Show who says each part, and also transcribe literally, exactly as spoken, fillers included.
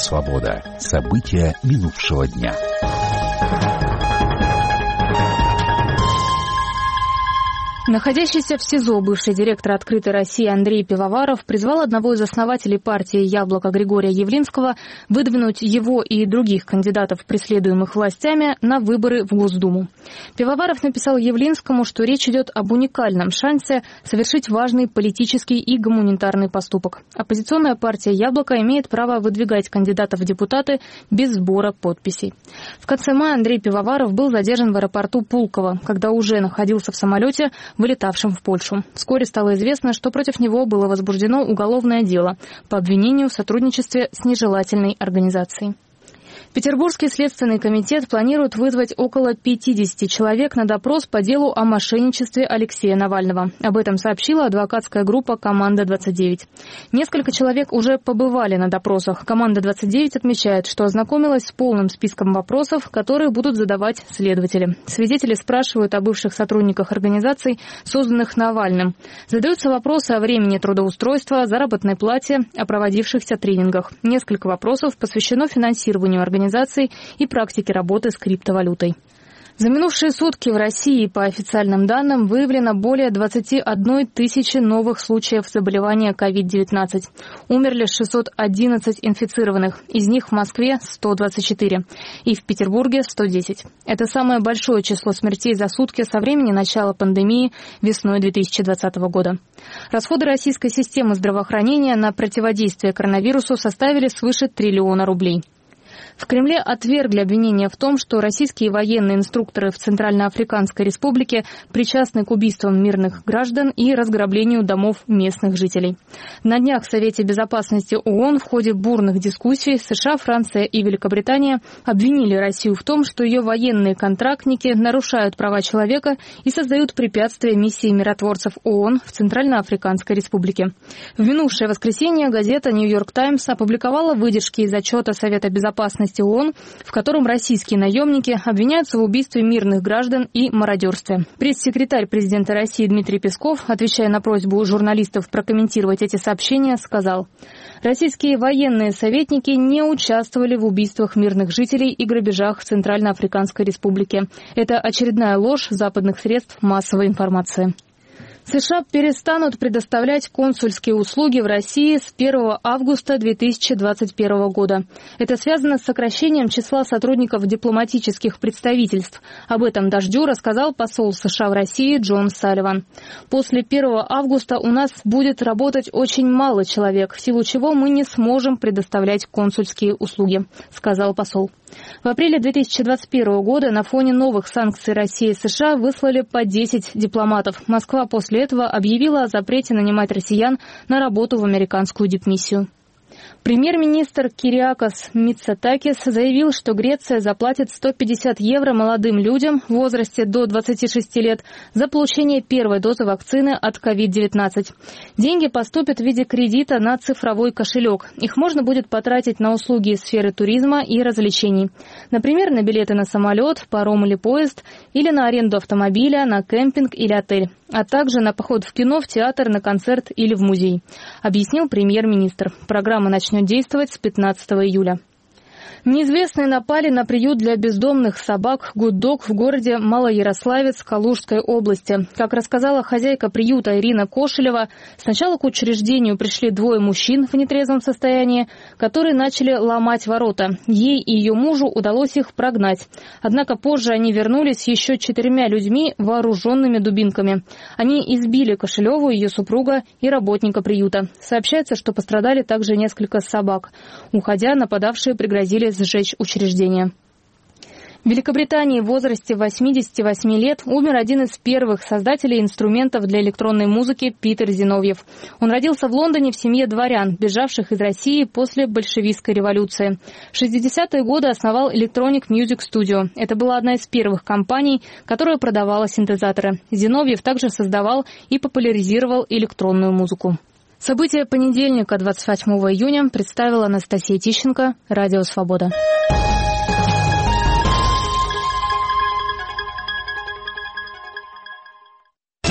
Speaker 1: Свобода. События минувшего дня.
Speaker 2: Находящийся в СИЗО бывший директор «Открытой России» Андрей Пивоваров призвал одного из основателей партии «Яблоко» Григория Явлинского выдвинуть его и других кандидатов, преследуемых властями, на выборы в Госдуму. Пивоваров написал Явлинскому, что речь идет об уникальном шансе совершить важный политический и гуманитарный поступок. Оппозиционная партия «Яблоко» имеет право выдвигать кандидатов в депутаты без сбора подписей. В конце мая Андрей Пивоваров был задержан в аэропорту Пулково, когда уже находился в самолете, вылетавшим в Польшу. Вскоре стало известно, что против него было возбуждено уголовное дело по обвинению в сотрудничестве с нежелательной организацией. Петербургский следственный комитет планирует вызвать около пятидесяти человек на допрос по делу о мошенничестве Алексея Навального. Об этом сообщила адвокатская группа «Команда двадцать девять». Несколько человек уже побывали на допросах. «Команда двадцать девять» отмечает, что ознакомилась с полным списком вопросов, которые будут задавать следователи. Свидетели спрашивают о бывших сотрудниках организаций, созданных Навальным. Задаются вопросы о времени трудоустройства, заработной плате, о проводившихся тренингах. Несколько вопросов посвящено финансированию организации и практики работы с криптовалютой. За минувшие сутки в России, по официальным данным, выявлено более двадцати одной тысячи новых случаев заболевания ковид девятнадцать. Умерли шестьсот одиннадцать инфицированных, из них в Москве сто двадцать четыре и в Петербурге сто десять. Это самое большое число смертей за сутки со времени начала пандемии весной две тысячи двадцатого года. Расходы российской системы здравоохранения на противодействие коронавирусу составили свыше триллиона рублей. В Кремле отвергли обвинения в том, что российские военные инструкторы в Центральноафриканской Республике причастны к убийствам мирных граждан и разграблению домов местных жителей. На днях в Совете безопасности ООН в ходе бурных дискуссий США, Франция и Великобритания обвинили Россию в том, что ее военные контрактники нарушают права человека и создают препятствия миссии миротворцев ООН в Центральноафриканской Республике. В минувшее воскресенье газета «Нью-Йорк Таймс» опубликовала выдержки из отчета Совета безопасности ООН, в котором российские наемники обвиняются в убийстве мирных граждан и мародерстве. Пресс-секретарь президента России Дмитрий Песков, отвечая на просьбу журналистов прокомментировать эти сообщения, сказал: «Российские военные советники не участвовали в убийствах мирных жителей и грабежах в Центральноафриканской Республике. Это очередная ложь западных средств массовой информации». США перестанут предоставлять консульские услуги в России с первого августа две тысячи двадцать первого года. Это связано с сокращением числа сотрудников дипломатических представительств. Об этом «Дождю» рассказал посол США в России Джон Салливан. «После первого августа у нас будет работать очень мало человек, в силу чего мы не сможем предоставлять консульские услуги», — сказал посол. В апреле две тысячи двадцать первого года на фоне новых санкций России и США выслали по десять дипломатов. Москва после этого объявила о запрете нанимать россиян на работу в американскую дипмиссию. Премьер-министр Кириакос Митсотакис заявил, что Греция заплатит сто пятьдесят евро молодым людям в возрасте до двадцати шести лет за получение первой дозы вакцины от ковид девятнадцать. Деньги поступят в виде кредита на цифровой кошелек. Их можно будет потратить на услуги из сферы туризма и развлечений. Например, на билеты на самолет, паром или поезд, или на аренду автомобиля, на кемпинг или отель, а также на поход в кино, в театр, на концерт или в музей, объяснил премьер-министр. Программа начнет действовать с пятнадцатого июля. Неизвестные напали на приют для бездомных собак «Гуддог» в городе Малоярославец Калужской области. Как рассказала хозяйка приюта Ирина Кошелева, сначала к учреждению пришли двое мужчин в нетрезвом состоянии, которые начали ломать ворота. Ей и ее мужу удалось их прогнать. Однако позже они вернулись с еще четырьмя людьми, вооруженными дубинками. Они избили Кошелеву, ее супруга и работника приюта. Сообщается, что пострадали также несколько собак. Уходя, нападавшие пригрозили сжечь учреждение. В Великобритании в возрасте восьмидесяти восьми лет умер один из первых создателей инструментов для электронной музыки Питер Зиновьев. Он родился в Лондоне в семье дворян, бежавших из России после большевистской революции. В шестидесятые годы основал Electronic Music Studio. Это была одна из первых компаний, которая продавала синтезаторы. Зиновьев также создавал и популяризировал электронную музыку. События понедельника, двадцать восьмого июня, представила Анастасия Тищенко, Радио Свобода.